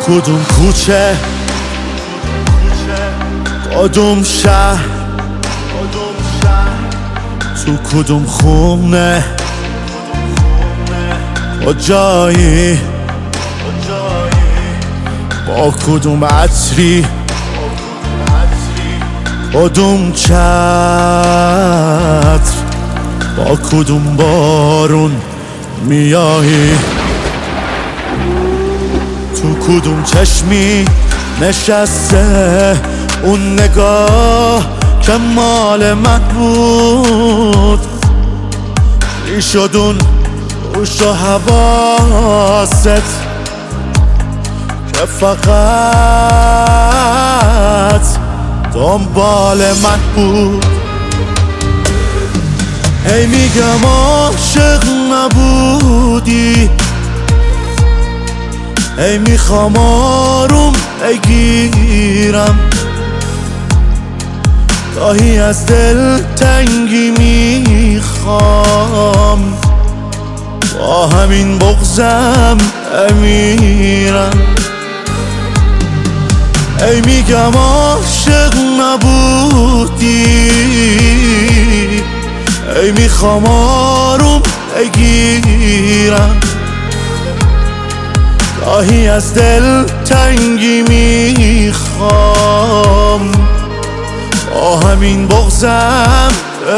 کدوم کوچه، کدوم شهر، تو کدوم خونه، کجایی، با کدوم عطری، کدوم چتر، با کدوم بارون میایی، تو کدوم چشمی نشسته اون نگاه که مال من بود، ای شد اون روش و حواست که فقط دنبال من بود. هی میگم عاشق نبودی، هی میخوام آروم بگیرم، گاهی از دل تنگی میخوام، با همین بغضم امیرم. ای میگم عاشق نبودی، ای میخوام آروم بگیرم، گاهی از دل تنگی میخوام، با همین بغضم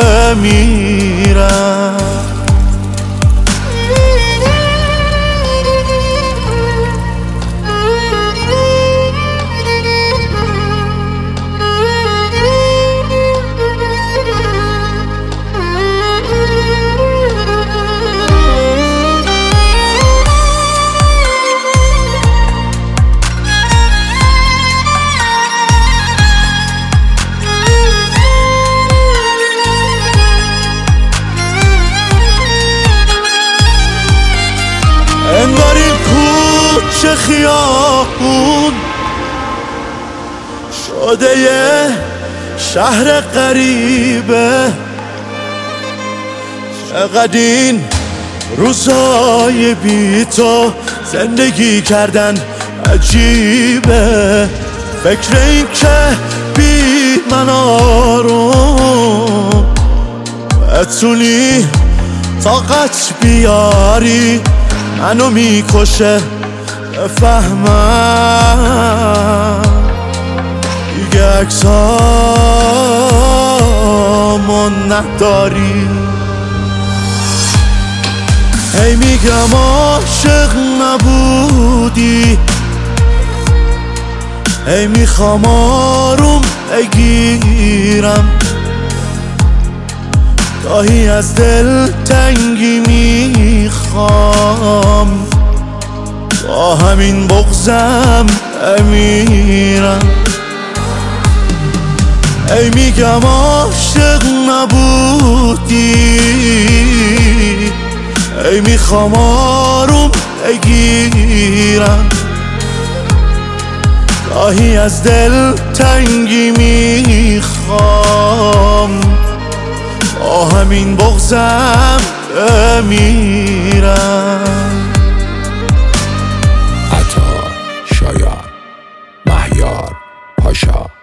بمیرم. انگار این کوچه خیابون شده یه شهر غریبه، چقدر این روزای بی تو زندگی کردن عجیبه، فکر این که بی من آروم بتونی طاقت بیاری منو میکشه، بفهمم دیگه عکسامو نداری. هی میگم عاشق نبودی، هی میخوام آروم بگیرم، گاهی از دل تنگی میخوام، با همین بغضم امیرم. ای میگم عاشق نبودی، ای میخوام آروم بگیرم، گاهی از دل تنگی میخوام، با همین بغضم بمیرم. عطا شایان، مهیار پاشا.